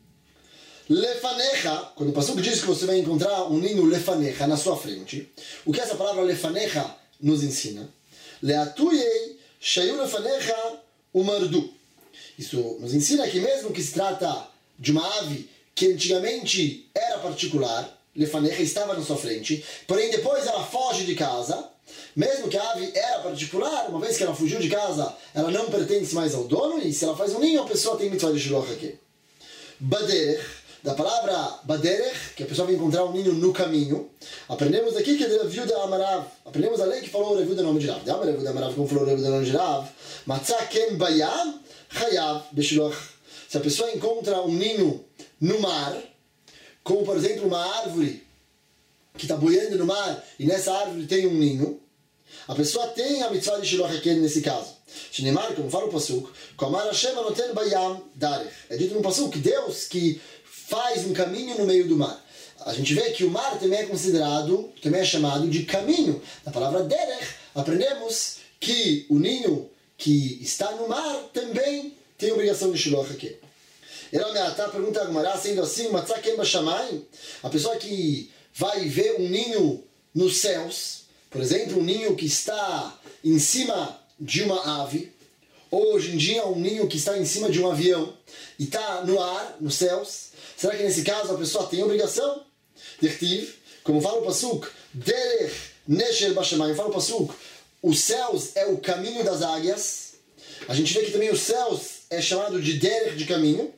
Lefanecha, quando o pasuk diz que você vai encontrar um ninho lefanecha na sua frente, o que essa palavra lefanecha nos ensina? Leatuyei shayu lefanecha umardu. Isso nos ensina que mesmo que se trata de uma ave que antigamente era particular, lefanecha estava na sua frente, porém depois ela foge de casa, mesmo que a ave era particular, uma vez que ela fugiu de casa, ela não pertence mais ao dono, e se ela faz um ninho, a pessoa tem mitzvah de shiloh aqui. Baderech, da palavra baderech, que a pessoa vai encontrar um ninho no caminho, aprendemos aqui que é de Viuda Amarav, aprendemos a lei que falou Revuda nome de Rav, de Amarav Amarav, como falou Revuda nome de Rav, Matzah ken bayam, chayav beshiloh. Se a pessoa encontra um ninho no mar, como por exemplo uma árvore que está boiando no mar e nessa árvore tem um ninho, a pessoa tem a mitzvah de shiloh haken nesse caso. Shneimar, como fala o pasuk, Kamar Hashem anoten bayam darech. É dito no pasuk que Deus que faz um caminho no meio do mar. A gente vê que o mar também é considerado, também é chamado de caminho. Na palavra derech, aprendemos que o ninho que está no mar também tem obrigação de shiloh haken. Ela me ata pergunta a Gemara, sendo assim, matzah ken bashamayim, a pessoa que vai ver um ninho nos céus, por exemplo, um ninho que está em cima de uma ave, ou hoje em dia um ninho que está em cima de um avião e está no ar, nos céus, será que nesse caso a pessoa tem obrigação? Dertiv, como fala o pasuk, derech nesher bashamayim, fala o pasuk, os céus é o caminho das águias. A gente vê que também os céus é chamado de derech, de caminho.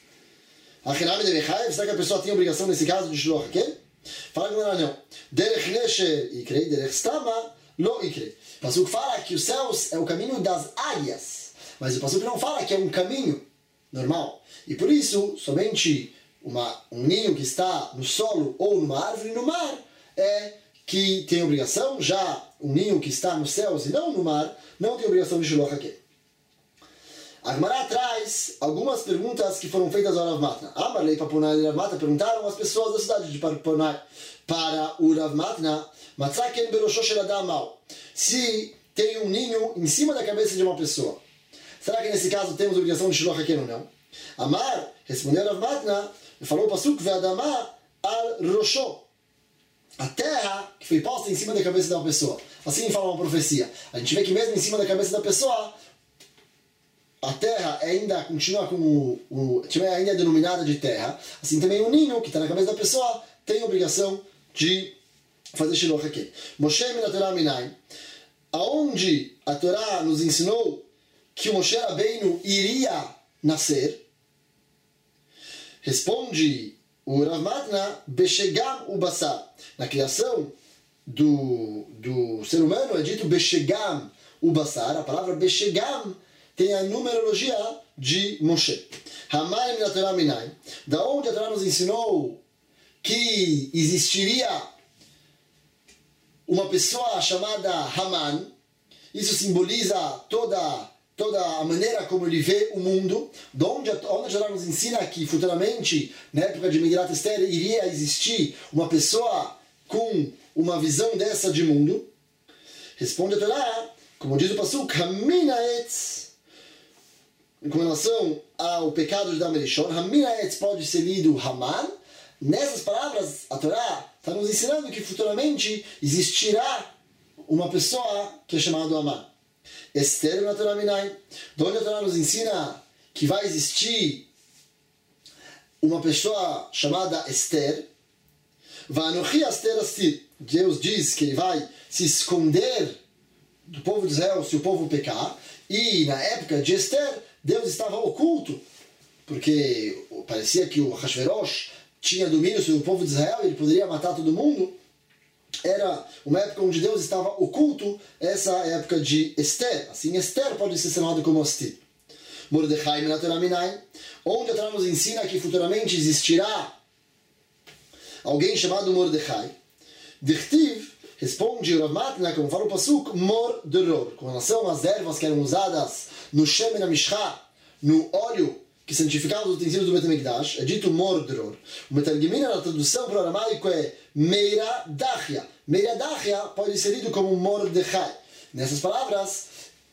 Será que a pessoa tem obrigação nesse caso de shiloh haken? Fala que não, não. Derech nesher ikrei, derech stama lo ikrei. O pasuk fala que os céus é o caminho das águias, mas o pasuk não fala que é um caminho normal. E por isso, somente uma, um ninho que está no solo ou numa árvore no mar é que tem obrigação, já um ninho que está nos céus e não no mar não tem obrigação de shiloh haken. A Gemara traz algumas perguntas que foram feitas ao Rav Matna. Amarlei Papunai e Rav Matna perguntaram às pessoas da cidade de Papunai para o Rav Matna, Matzah ken berosho shel adam mal. Se tem um ninho em cima da cabeça de uma pessoa, será que nesse caso temos obrigação de shiloh haken ou não? Amar, respondeu Rav Matna, e falou o pasuk ve'adama al rosho. A terra que foi posta em cima da cabeça da pessoa. Assim fala uma profecia. A gente vê que mesmo em cima da cabeça da pessoa, a terra ainda continua como o, ainda é denominada de terra. Assim também o ninho que está na cabeça da pessoa tem a obrigação de fazer shiloh haken. Moshe min Torah minai, aonde a Torá nos ensinou que o Moshe Rabbeinu iria nascer, responde o Rav Matna, Beshegam ubasar. Na criação do, do ser humano é dito Beshegam ubasar. A palavra Beshegam tem a numerologia de Moshe. Hamayim na Torá minai, da onde a Torá nos ensinou que existiria uma pessoa chamada Haman, isso simboliza toda, toda a maneira como ele vê o mundo, onde, onde a Torá nos ensina que futuramente, na época de Megilat Esther, iria existir uma pessoa com uma visão dessa de mundo. Responde a Torá, como diz o Pasuk, Hamina Etz, com relação ao pecado de Adam Rishon, Hamina Etz pode ser lido Haman. Nessas palavras, a Torá está nos ensinando que futuramente existirá uma pessoa que é chamada Haman. Esther na Torá Minai, onde a Torá nos ensina que vai existir uma pessoa chamada Esther. Vanochi Esther Astir. Deus diz que ele vai se esconder do povo de Israel se o povo pecar. E na época de Esther, Deus estava oculto, porque parecia que o Hashverosh tinha domínio sobre o povo de Israel e ele poderia matar todo mundo. Era uma época onde Deus estava oculto, essa época de Esther. Assim, Esther pode ser chamado como Astir. Mordechai na Torá Minai, onde a Torá nos ensina que futuramente existirá alguém chamado Mordechai. Dichtiv responde Rav Matna, como fala o Pasuk, Mor Deror, com relação às ervas que eram usadas no Shemen HaMishcha, no óleo que santificava os utensílios do Bet HaMikdash, é dito Mor Deror. O Metargimina, na tradução para o aramaico, é Meira Dachia. Meira Dachia pode ser lido como Mordechai. Nessas palavras,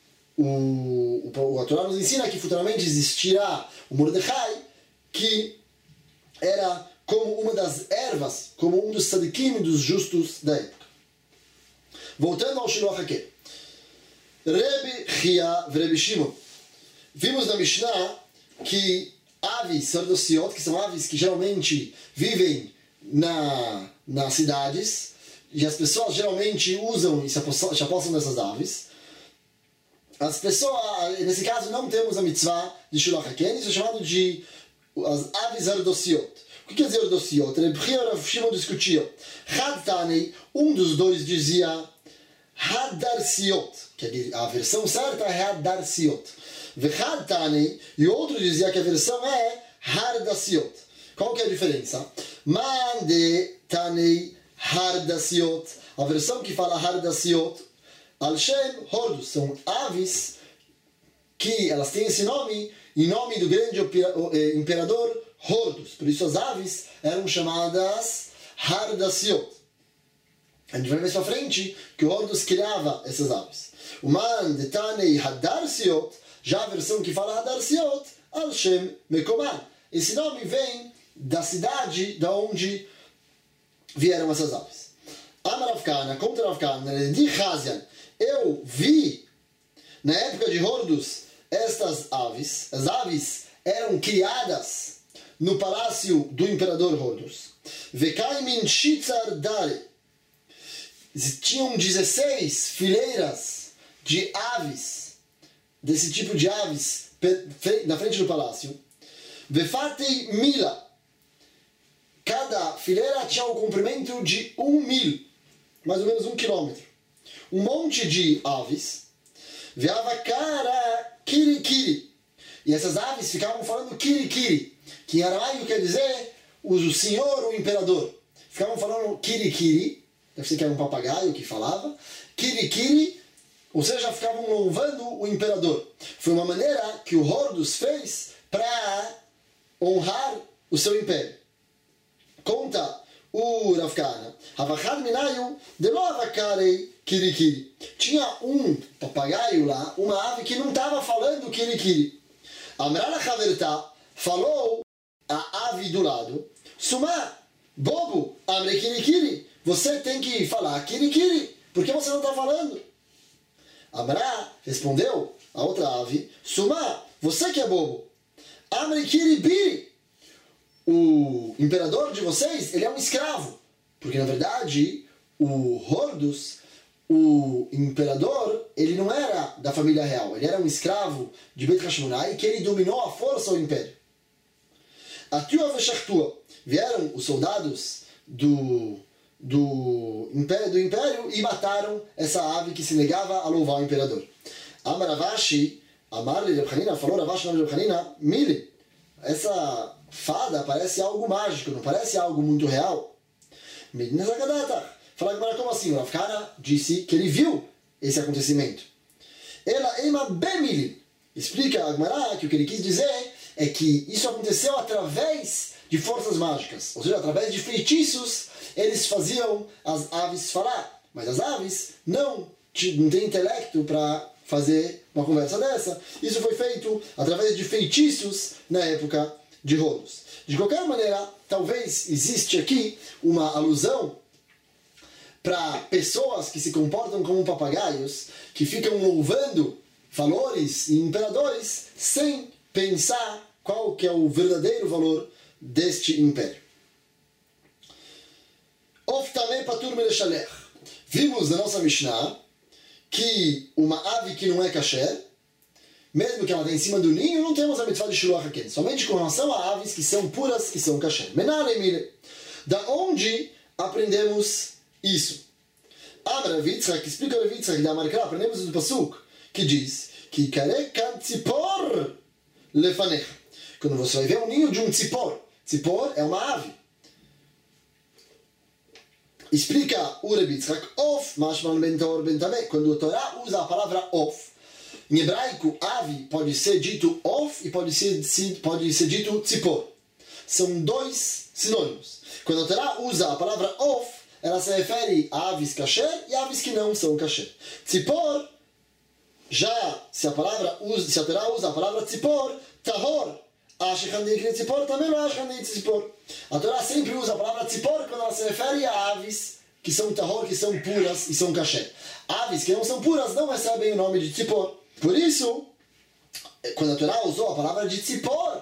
o, o, a Torá nos ensina que futuramente existirá o Mordechai, que era como uma das ervas, como um dos tzadikim, dos justos da época. Voltando ao Shiloh HaKel. Rebbe Chia e Rebbe Shimon. Vimos na Mishnah que aves sardociot, que são aves que geralmente vivem na, nas cidades, e as pessoas geralmente usam e se apossam dessas aves. As pessoas, nesse caso, não temos a mitzvah de Shiloh HaKel, isso é chamado de as aves sardociot. O que quer dizer sardociot? Rebbe Chia e Rebbe Shimon discutiam. Had Tanei, um dos dois dizia Hadarsiot, que a versão certa é Hadarsiot. Vechad Tanei, e outro dizia que a versão é Hardasiot. Qual que é a diferença? Mande Tanei Hardasiot. A versão que fala Hardasiot, Al-Shem Hordus, são aves que elas têm esse nome em nome do grande imperador Hordus. Por isso as aves eram chamadas Hardasiot. A gente vai ver mais pra frente que o Hordus criava essas aves. O Man de Tanei Hadarsiot, já a versão que fala Hadarsiot, Al-Shem Mekoman. Esse nome vem da cidade da onde vieram essas aves. Amar Rav Kahana, contra Rav Kahana, de Hazian, eu vi, na época de Hordus, estas aves. As aves eram criadas no palácio do imperador Hordus. Vekai min shitzar dare. Tinham dezesseis fileiras de aves, desse tipo de aves, na frente do palácio. Vefatei mila. Cada fileira tinha um comprimento de um mil, mais ou menos um quilômetro. Um monte de aves. Veavakara kirikiri. E essas aves ficavam falando kirikiri, que em aramaico quer dizer o senhor, o imperador. Ficavam falando kirikiri. Deve ser que era um papagaio que falava. Kirikiri, ou seja, ficavam louvando o imperador. Foi uma maneira que o Hordus fez para honrar o seu império. Conta o Rav Kahana. Havachad minayu delo avakarei kirikiri. Tinha um papagaio lá, uma ave que não estava falando kirikiri. Amrala Haverta falou a ave do lado. Suma, bobo, amre kirikiri. Você tem que falar kirikiri. Por que você não está falando? Amra respondeu a outra ave. Suma, você que é bobo. Amre kiribiri. O imperador de vocês, ele é um escravo. Porque, na verdade, o Hordus, o imperador, ele não era da família real. Ele era um escravo de Beit Hashmonai que ele dominou à força o império. Atua veshachtua. Vieram os soldados do, do, império, do império e mataram essa ave que se negava a louvar o imperador. Amar Ravashi, Amar Reb Hanina, falou Ravashi Reb Hanina, mire, essa fada parece algo mágico, não parece algo muito real. Fala como assim? O Rav Kahana disse que ele viu esse acontecimento. ela ema bemilim. Explica a Gemara que o que ele quis dizer é que isso aconteceu através de forças mágicas, ou seja, através de feitiços, eles faziam as aves falar, mas as aves não, não têm intelecto para fazer uma conversa dessa. Isso foi feito através de feitiços na época de Rodos. De qualquer maneira, talvez existe aqui uma alusão para pessoas que se comportam como papagaios, que ficam louvando valores e imperadores sem pensar qual que é o verdadeiro valor deste império. Oftame patur melechalech. Vimos na nossa Mishnah que uma ave que não é kasher, mesmo que ela esteja em cima do ninho, não temos a mitzvah de shiluach haken, somente com relação a aves que são puras, que são kasher. Menale. Da onde aprendemos isso? Amar Rav Yitzchak, explica Rav Yitzchak da Markra, aprendemos do Pasuk, que diz que karekan tzipor lefanecha. Quando você vai ver um ninho de um tzipor, tzipor é uma ave. Explica o Rav Yitzchak, of, mashman ben tor ben tameh. Quando a Torá usa a palavra of, em hebraico, ave pode ser dito of e pode ser, pode ser dito tzipor. São dois sinônimos. Quando a Torá usa a palavra of, ela se refere a aves kasher e aves que não são kasher. Tzipor, já se a, palavra usa, se a Torá usa a palavra tzipor, tahor, tzipor também não é tzipor. A Torá sempre usa a palavra tzipor quando ela se refere a aves que são tahor, que são puras e são kasher. Aves que não são puras não recebem o nome de tzipor. Por isso, quando a Torá usou a palavra de tzipor,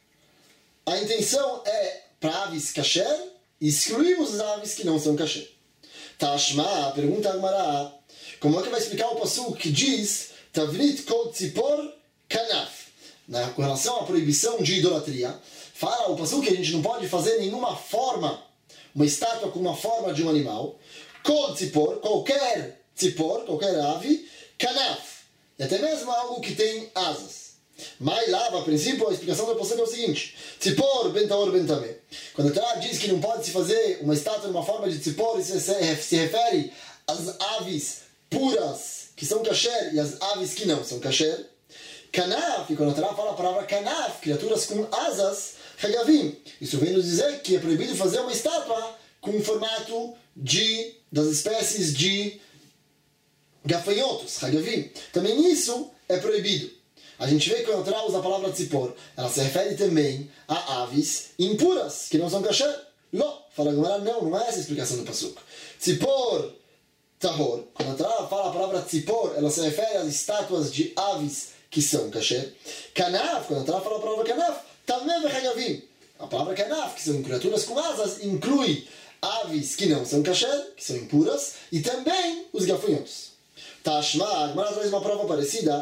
a intenção é para aves kasher, excluímos as aves que não são kasher. Tashma, pergunta a Gemara, como é que vai explicar o pasuk que diz Tavnit kol tzipor kanaf? Na, com relação à proibição de idolatria, fala o pasuk que a gente não pode fazer nenhuma forma, uma estátua com uma forma de um animal, kol tzipor, qualquer tzipor, qualquer ave, kanaf, e até mesmo algo que tem asas. Mas lá, a princípio, a explicação do pasuk é o seguinte: tzipor ben taor ben tameh. Quando a Torá diz que não pode se fazer uma estátua numa forma de tzipor, isso se refere às aves puras, que são kasher, e às aves que não são kasher. Kanaf, e quando a Torá fala a palavra kanaf, criaturas com asas, hagavim, isso vem nos dizer que é proibido fazer uma estátua com o formato de, das espécies de gafanhotos, hagavim. Também isso é proibido. A gente vê que quando a Torá usa a palavra tzipor, ela se refere também a aves impuras, que não são kasher. Não, fala Gemara, não, não é essa a explicação do pasuk. Tzipor tahor, quando a Torá fala a palavra tzipor, ela se refere às estátuas de aves que são kasher. Kanaf, quando a Torá fala a palavra kanaf, tameh vechagavim. A palavra kanaf, que são criaturas com asas, inclui aves que não são kasher, que são impuras, e também os gafanhotos. Tashma, a Gemara traz uma prova parecida.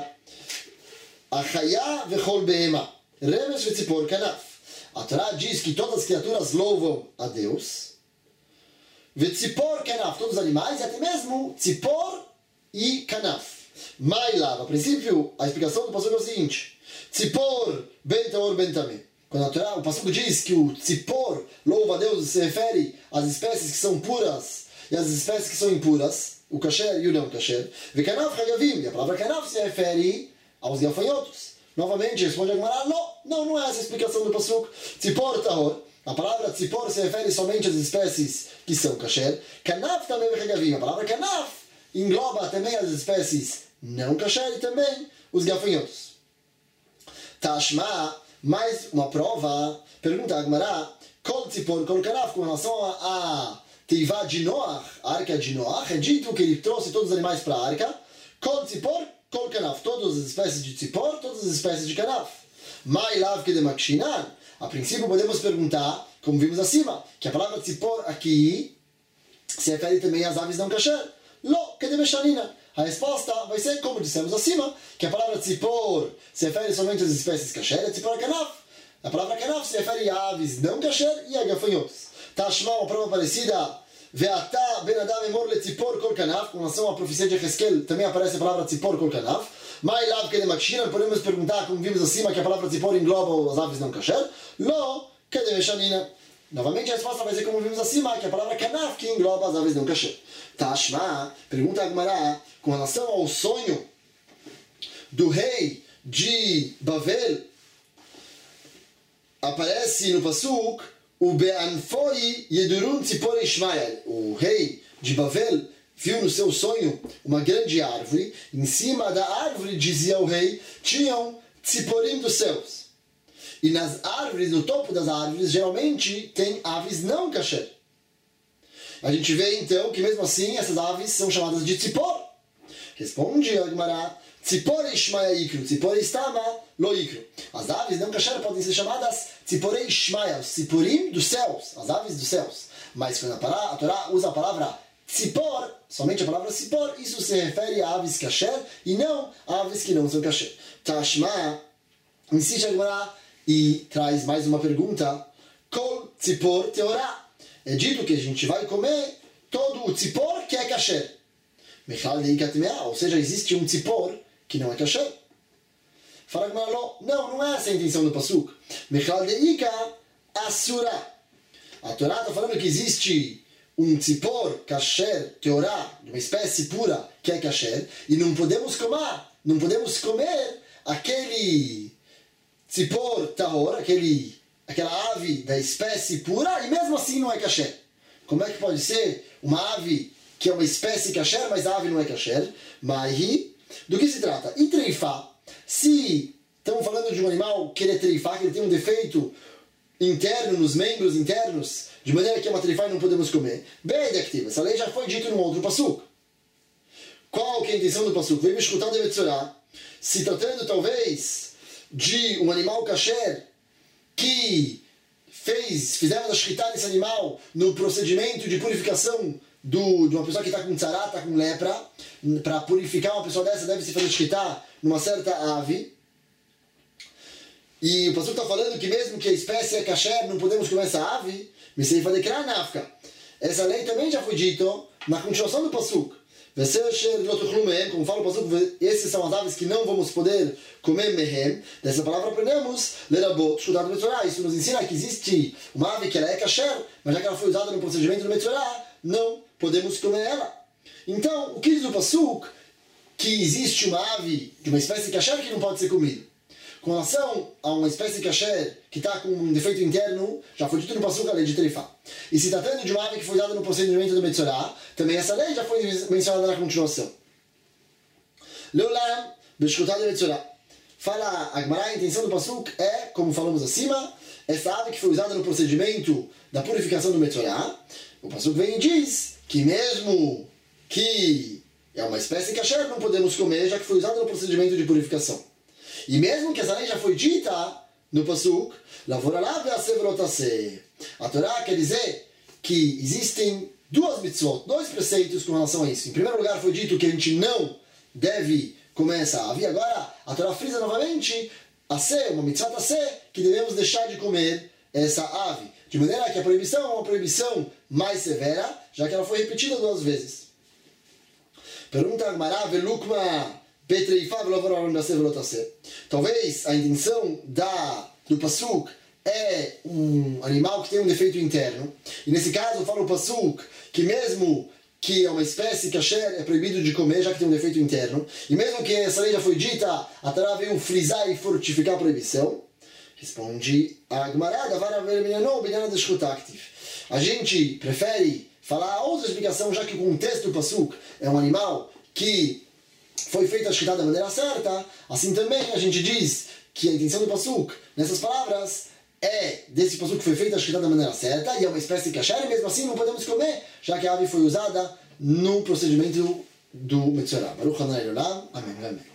Achaya vechol behema, remes vetzipor kanaf. A Torá diz que todas as criaturas louvam a Deus. Vetzipor kanaf, todos os animais, e até mesmo tzipor e kanaf. Mailav, a princípio, a explicação do pasuk é o seguinte: tzipor ben taor ben tameh. Quando a Torá, o pasuk diz que o tzipor louva a Deus, se refere às espécies que são puras e às espécies que são impuras, o kasher e o não kasher. Vekanaf hagavim, e a palavra kanaf se refere aos gafanhotos. Novamente, responde a Gemara, não, não, não é essa a explicação do pasuk. Tzipor tahor, a palavra tzipor se refere somente às espécies que são kasher. Kanaf também vechagavim, a palavra kanaf engloba também as espécies não kasher e também os gafanhotos. Tashma, mais uma prova, pergunta a Gemara, kol tzipor kol kanaf, com relação a Teivá de Noach, a arca de Noach, é dito que ele trouxe todos os animais para a arca. Kol tzipor kol kanaf, todas as espécies de tzipor, todas as espécies de kanaf. Mai lav que de makshinan. A princípio podemos perguntar, como vimos acima, que a palavra tzipor aqui se refere também às aves não kasher. Lo que de meshanina. A resposta vai ser, como dissemos acima, que a palavra tzipor se refere somente às espécies kasher, e tzipor kanaf. A palavra kanaf se refere a aves não kasher e a gafanhotos. Tashma, uma prova parecida. Ve'ata ben adam emor le tzipor kol kanaf. Com relação à profecia de Hezkel, também aparece a palavra tzipor kol kanaf. Mai lav que de makshinan. Podemos perguntar, como vimos acima, que a palavra tzipor engloba as aves não kasher. Lo que de meshanina. Novamente a resposta vai ser, como vimos acima, que a palavra kanaf que engloba as aves não kasher. Tashma, pergunta a Gemara, com relação ao sonho do rei de Bavel, aparece no Pasuk o Be'anfoi Yedurun Tzipor Ishmael. O rei de Bavel viu no seu sonho uma grande árvore. Em cima da árvore, dizia o rei, tinham tziporim dos céus. E nas árvores, no topo das árvores, geralmente tem aves não kasher. A gente vê então que mesmo assim essas aves são chamadas de tzipor. Responde a Gemara, tzipor ishmael ikru, tzipor istama lo ikru. As aves não kasher podem ser chamadas tzipor ishmael, os tziporim dos céus, as aves dos céus. Mas quando a Torá usa a palavra tzipor, somente a palavra tzipor, isso se refere a aves kasher e não a aves que não são kasher. Tashma, insiste a Gemara e traz mais uma pergunta. Kol tzipor teorá. É dito que a gente vai comer todo o tzipor que é kasher. Mechal de ikatmea, ou seja, existe um tzipor que não é kasher. Fala a Gemara, não, não é essa a intenção do pasuk. Mechal de ika asura. A Torá está falando que existe um tzipor kasher, teorá, de uma espécie pura que é kasher, e não podemos comer, não podemos comer aquele tzipor tahor, aquele, aquela ave da espécie pura, e mesmo assim não é kasher. Como é que pode ser uma ave que é uma espécie kasher, mas a ave não é kasher? Mas do que se trata? E treifá, se estamos falando de um animal que ele é treifá, que ele tem um defeito interno, nos membros internos, de maneira que é uma treifá e não podemos comer. Bem, activa. Essa lei já foi dita num outro pasuk. Qual que é a intenção do pasuk? Vem me escutar de Betzorá. Se tratando talvez de um animal kasher que fez, fizeram a shkita nesse animal no procedimento de purificação do, de uma pessoa que está com tzará, está com lepra, para purificar uma pessoa dessa deve se fazer shkita numa certa ave. E o pasuk está falando que mesmo que a espécie é kasher, não podemos comer essa ave. Essa lei também já foi dito na continuação do pasuk. Como fala o pasuk, esses são as aves que não vamos poder comer mehem. Dessa palavra aprendemos, isso nos ensina que existe uma ave que ela é kasher, mas já que ela foi usada no procedimento do Metzorah, não podemos comer ela. Então, o que diz o pasuk? Que existe uma ave de uma espécie kasher que não pode ser comida. Com relação a uma espécie kasher que está com um defeito interno, já foi dito no pasuk a lei de treifá. E se tratando de uma ave que foi dada no procedimento do Metzorah, também essa lei já foi mencionada na continuação. Leolam, beshkutat de Metzorah. Fala a Gemara, a intenção do pasuk é, como falamos acima, essa ave que foi usada no procedimento da purificação do Metzorah. O pasuk vem e diz que mesmo que é uma espécie kasher, não podemos comer, já que foi usada no procedimento de purificação. E mesmo que essa lei já foi dita no pasuk, a Torá quer dizer que existem duas mitzvot, dois preceitos com relação a isso. Em primeiro lugar foi dito que a gente não deve comer essa ave. Agora a Torá frisa novamente a ser, uma mitzvah a ser, que devemos deixar de comer essa ave. De maneira que a proibição é uma proibição mais severa, já que ela foi repetida duas vezes. Pergunta a Gemara, velukma talvez a intenção da, do pasuk é um animal que tem um defeito interno. E nesse caso fala o pasuk que mesmo que é uma espécie kasher é proibido de comer, já que tem um defeito interno. E mesmo que essa lei já foi dita, a Torá veio frisar e fortificar a proibição. Responde a Gemara, a gente prefere falar a outra explicação, já que o contexto do pasuk é um animal que foi feita a shkita da maneira certa. Assim também a gente diz que a intenção do pasuk nessas palavras é desse pasuk que foi feita a shkita da maneira certa e é uma espécie de kasher, e mesmo assim não podemos comer, já que a ave foi usada no procedimento do Metzorah. Baruch Hanai Olam. Amém. Amém.